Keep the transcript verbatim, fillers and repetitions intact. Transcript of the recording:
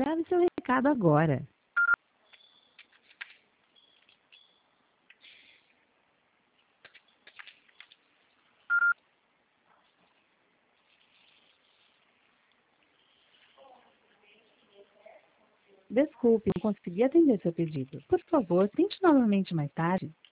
Grave seu recado agora. Desculpe, não consegui atender seu pedido. Por favor, tente novamente mais tarde.